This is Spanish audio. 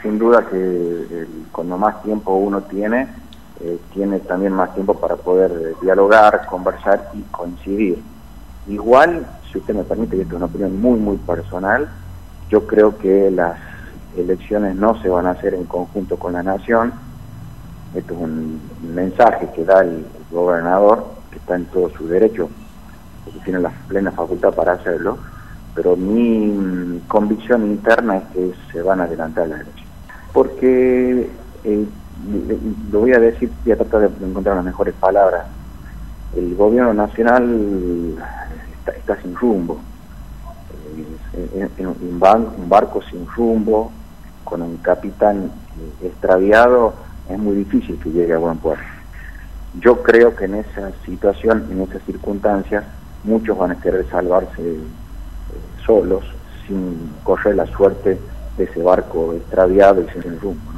sin duda que cuando más tiempo uno tiene también más tiempo para poder dialogar, conversar y coincidir. Igual, si usted me permite, y esto es una opinión muy, muy personal, yo creo que las elecciones no se van a hacer en conjunto con la nación. Esto es un mensaje que da el gobernador, que está en todo su derecho, porque tiene la plena facultad para hacerlo, pero mi convicción interna es que se van a adelantar las elecciones. Porque, lo voy a decir, voy a tratar de encontrar las mejores palabras, el gobierno nacional está sin rumbo, un barco sin rumbo, con un capitán extraviado, es muy difícil que llegue a buen puerto. Yo creo que en esa situación, en esas circunstancias, muchos van a querer salvarse solos, sin correr la suerte de ese barco extraviado y sin rumbo.